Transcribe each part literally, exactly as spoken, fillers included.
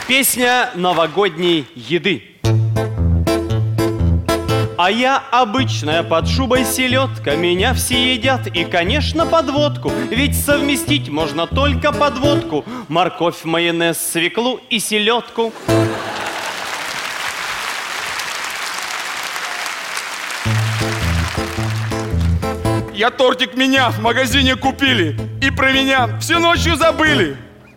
Песня новогодней еды. А я обычная под шубой селедка, меня все едят и, конечно, под водку. Ведь совместить можно только под водку морковь, майонез, свеклу и селедку. Я тортик меня в магазине купили, и про меня всю ночью забыли.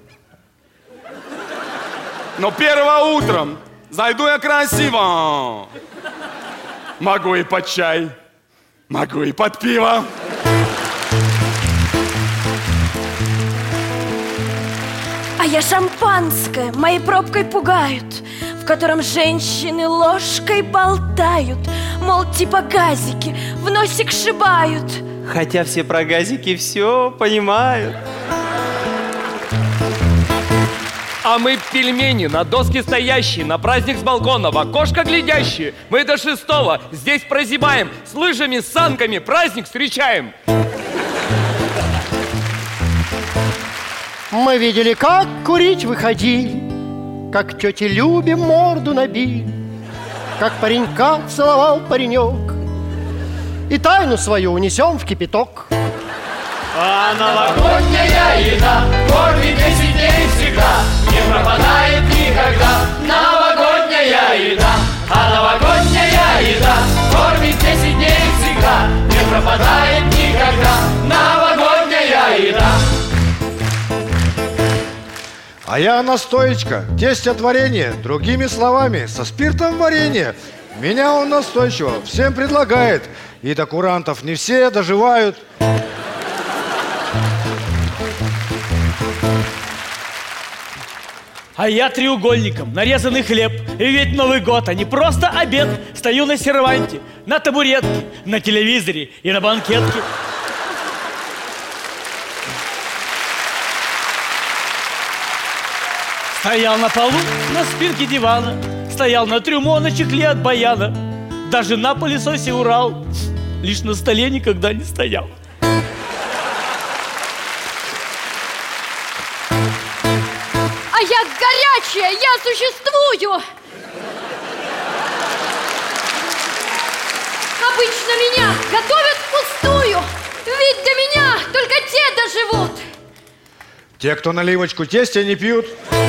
Но первым утром зайду я красиво. Могу и под чай, могу и под пиво. А я шампанское моей пробкой пугают, в котором женщины ложкой болтают, мол, типа газики в носик шибают. Хотя все про газики все понимают. А мы пельмени на доске стоящие, на праздник с балкона, в окошко глядящие. Мы до шестого здесь прозябаем, с лыжами, с санками праздник встречаем. Мы видели, как курить выходили, как тете Любе морду набили, как паренька целовал паренек, и тайну свою унесем в кипяток. А новогодняя еда кормит десять дней всегда, не пропадает никогда. Новогодняя еда, а новогодняя еда кормит десять дней всегда, не пропадает никогда. Новогодняя еда. А я настоечка, тестя-творение, другими словами, со спиртом варенье. Меня он настойчиво всем предлагает, и до курантов не все доживают. А я треугольником, нарезанный хлеб. И ведь Новый год, а не просто обед. Стою на серванте, на табуретке, на телевизоре и на банкетке. Стоял на полу, на спинке дивана. Стоял на трюмо, на чехле от баяна. Даже на пылесосе Урал. Лишь на столе никогда не стоял. А я горячая, я существую. Обычно меня готовят впустую, ведь до меня только те доживут. Те, кто наливочку тестя не пьют.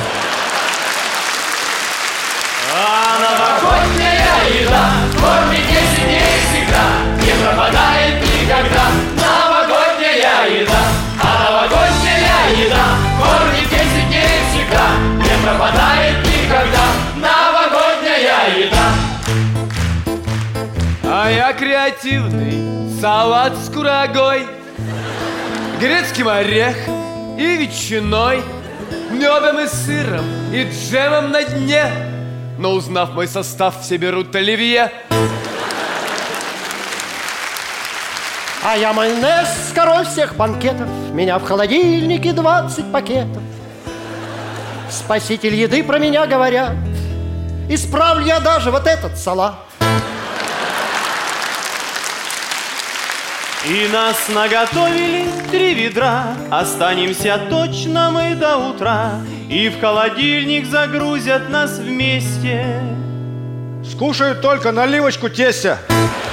А новогодняя еда кормит десять дней всегда, не пропадает никогда. Новогодняя еда, а новогодняя еда кормит десять дней всегда, не пропадает никогда. Новогодняя еда. А я креативный салат с курагой, грецким орехом и ветчиной, медом и сыром и джемом на дне. Но узнав мой состав, все берут оливье. А я майонез, король всех банкетов. Меня в холодильнике двадцать пакетов. Спаситель еды про меня говорят. Исправлю я даже вот этот салат. И нас наготовили три ведра, останемся точно мы до утра, и в холодильник загрузят нас вместе. Скушают только наливочку тестя.